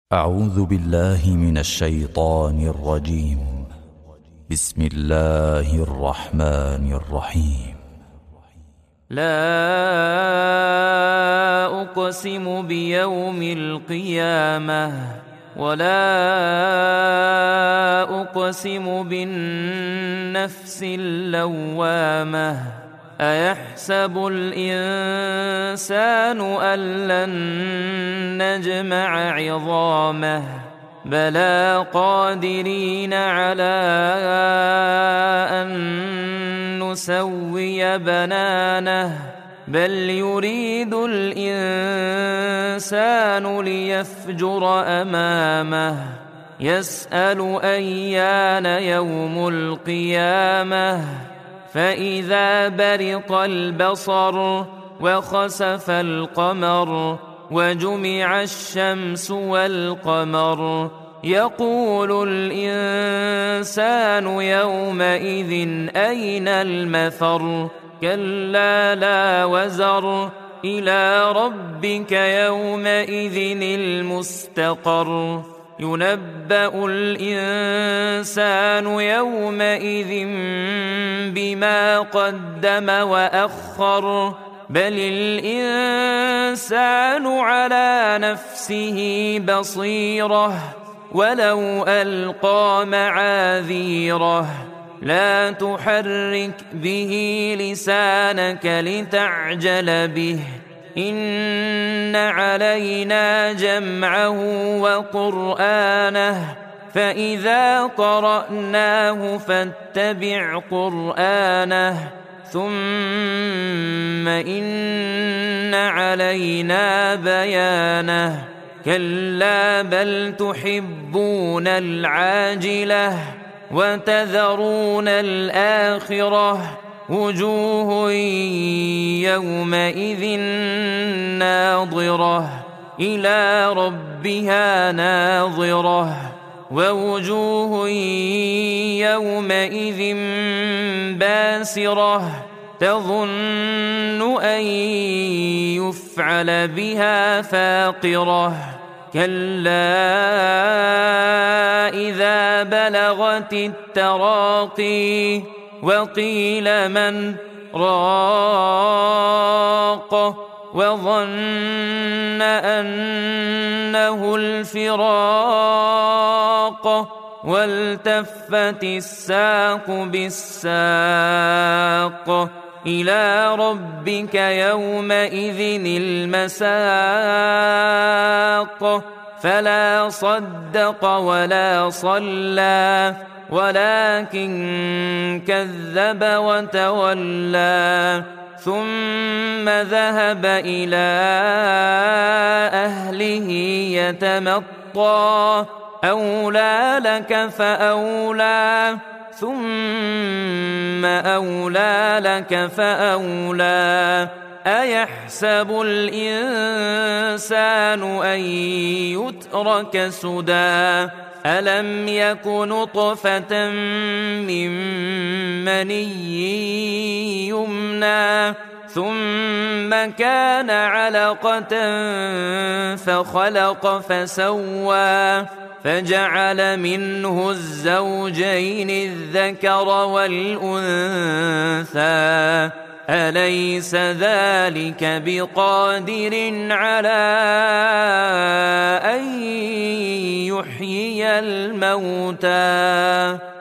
أعوذ بالله من الشيطان الرجيم. بسم الله الرحمن الرحيم. لا أقسم بيوم القيامة ولا أقسم بالنفس اللوامة أيحسب الإنسان أن لن نجمع عظامه بلى قادرين على أن نسوي بنانه بل يريد الإنسان ليفجر أمامه يسأل أيان يوم القيامة فإذا برق البصر وخسف القمر وجمع الشمس والقمر يقول الإنسان يومئذ أين المفر كلا لا وزر إلى ربك يومئذ المستقر ينبأ الإنسان يومئذ بما قدم وأخر بل الإنسان على نفسه بصيرة ولو ألقى معاذيره لا تحرك به لسانك لتعجل به إن علينا جمعه وقرآنه فإذا قرأناه فاتبع قرآنه ثم إن علينا بيانه كلا بل تحبون العاجلة وتذرون الآخرة وجوه يومئذ ناظرة إلى ربها ناظرة ووجوه يومئذ باسرة تظن أن يفعل بها فاقرة كلا إذا بلغت التراقي وقيل من راق وظن أنه الفراق والتفت الساق بالساق إلى ربك يومئذ المساق فلا صدق ولا صلى ولكن كذب وتولى ثم ذهب إلى أهله يتمطى أولى لك فأولى ثم أولى لك فأولى أيحسب الإنسان أن يترك سدى ألم يك نطفة من مني يمنى ثم كان علقة فخلق فسوى فجعل منه الزوجين الذكر والأنثى أليس ذلك بقادر على أن يحيي الموتى